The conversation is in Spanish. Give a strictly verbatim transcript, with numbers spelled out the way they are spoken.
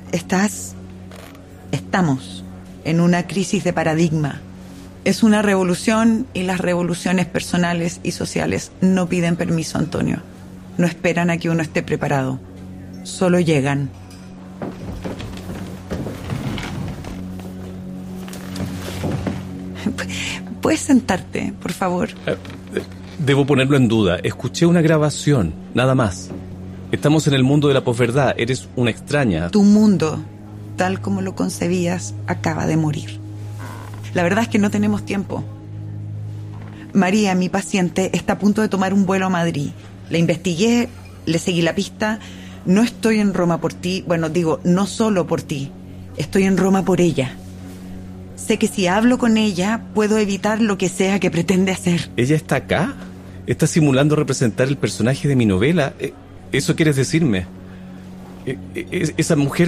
Estás... Estamos en una crisis de paradigma. Es una revolución y las revoluciones personales y sociales no piden permiso, Antonio. No esperan a que uno esté preparado. Solo llegan. ¿Puedes sentarte, por favor? Debo ponerlo en duda. Escuché una grabación, nada más. Estamos en el mundo de la posverdad. Eres una extraña. Tu mundo, tal como lo concebías, acaba de morir. La verdad es que no tenemos tiempo. María, mi paciente, está a punto de tomar un vuelo a Madrid. La investigué, le seguí la pista. No estoy en Roma por ti. Bueno, digo, no solo por ti. Estoy en Roma por ella. Sé que si hablo con ella, puedo evitar lo que sea que pretende hacer. ¿Ella está acá? ¿Está simulando representar el personaje de mi novela? ¿Eso quieres decirme? ¿Esa mujer